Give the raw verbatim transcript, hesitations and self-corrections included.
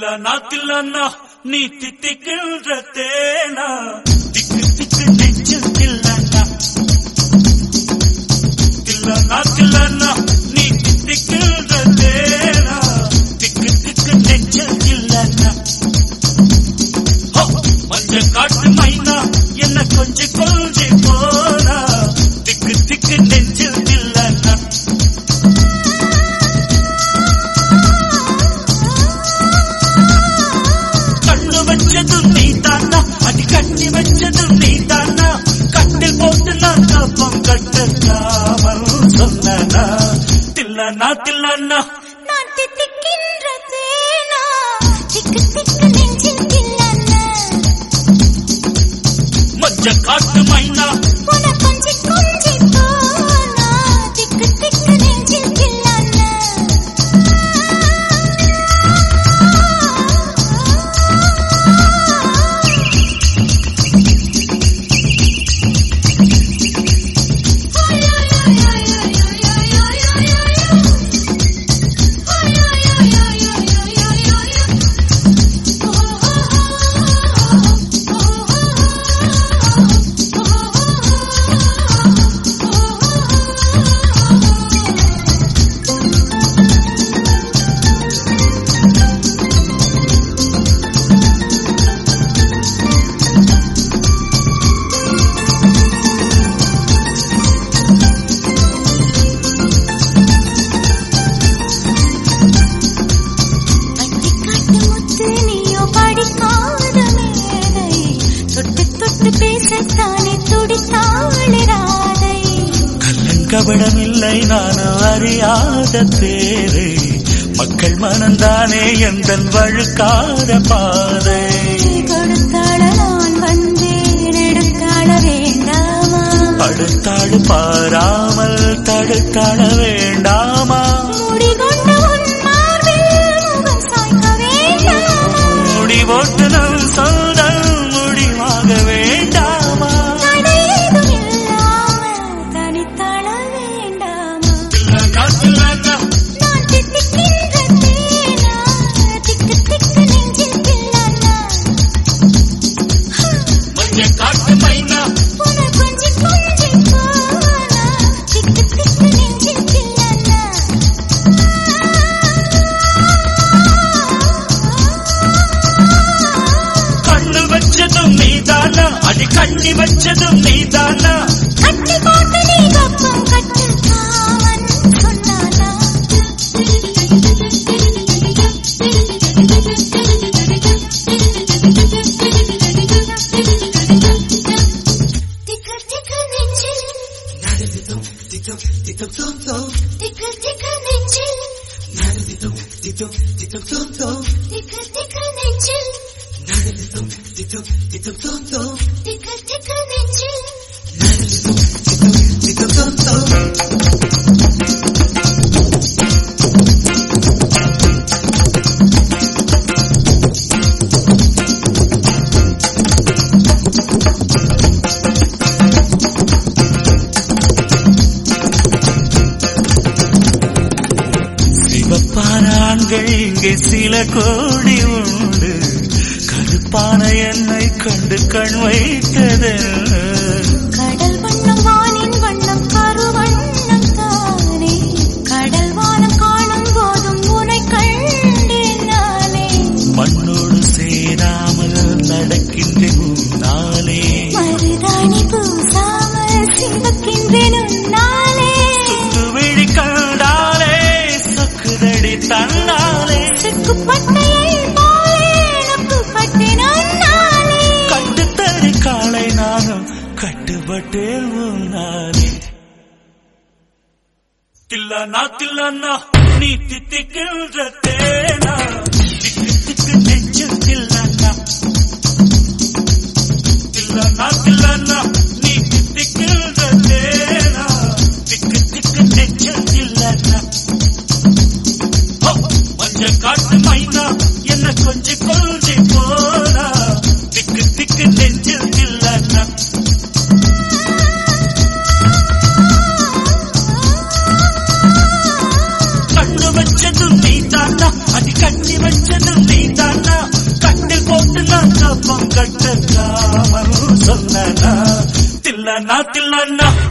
தில்லனா தில்லனா நீ தித்திக்கின்ற தேனா திக்கு திக்கு நெஞ்சில் தில்லனா தில்லனா தில்லனா நீ தித்திக்கின்ற தேனா திக்கு திக்கு நெஞ்சில் தில்லனா மஞ்ச காட்டு மைனா என்ன கொஞ்சி கொஞ்சி போனா திக்கு திக்கு நெஞ்சில் தில்லனா வச்சதும் நீ தானா அடி கட்டி வச்சதும் நீ தானா கட்டில் போட்டு நான் காப்பம் கட்டாமல் சொன்னா தில்லனா தில்லனா நான் தித்திக்கின்ற தேனா திக்கு திக்கு நெஞ்சில் தில்லனா மஞ்ச காட்டு மைனா உன கொஞ்சி கொஞ்சி போனா திக்கு திக்கு நெஞ்சில் தில்லனா கபடமில்லை நானும் அறியாத பேரு மக்கள் மனந்தானே எந்தன் வழுக்காத பாதை கொடுத்தாள நான் வந்தேன் எடுத்தாள வேண்டாமா அடுத்தாடு பாராமல் தடுத்தாள வேண்டாமா முடிகொண்ட உன் மார்பில் முகம் சாய்க்க வேண்டாமா முடி போட்டு நம் சொந்தம் முடிவாக வேண்டாமா நான் தித்திக்கின்ற தேனா திக்கு திக்கு நெஞ்சில் தில்லனா மஞ்ச காட்டு மைனா உன கொஞ்சி கொஞ்சி போனா திக்கு திக்கு நெஞ்சில் தில்லனா கண்ணு வச்சதும் நீதானா அடி கண்ணி வச்சதும் நீதானா கட்டி போட்டு நீ கப்பம் கட்டு காவன் சொன்னானா திக்கு திக்கு நெஞ்சில் திக்கு திக்கு நெஞ்சில் திக்கு திக்கு நெஞ்சில் திக்கு திக்கு நெஞ்சில் சிவப்பான ஆண்கள் இங்கே சில கோடி உண்டு கருப்பான என்னை கண்டு கண் வைத்தது கடல் வண்ணம் வானின் வண்ணம் கருவண்ணம் தானே கடல் வானம் காணும் போதும் உனை கண்டேன் நானே மண்ணோடு சேராமல் நடக்கின்றேன் உன்னாலே மருதாணி பூசாமல் சிவக்கின்றேன் உன்னாலே சுட்டுவிழி கண்டாலே சொக்குதடி தன்னாலே சிக்குப்பட்டையை போலே நப்புப்பட்டேன் உன்னாலே கட்டுத்தறி காலை நானும் கட்டுப்பட்டேன் உன்னாலே தில்லனா தில்லனா நீ தித்திக்கின்ற தேனா திக்கு திக்கு நெஞ்சில் தில்லனா தில்லனா தில்லனா நீ தித்திக்கின்ற தேனா திக்கு திக்கு நெஞ்சில் தில்லனா மஞ்ச காட்டு மைனா என்ன கொஞ்சி கொஞ்சி போனா திக்கு திக்கு நெஞ்சில் தில்லனா கண்ணு வச்சதும் நீ தானா அடி கட்டி வச்சதும் நீ தானா காமல் சொன்னா தில்லனா தில்லனா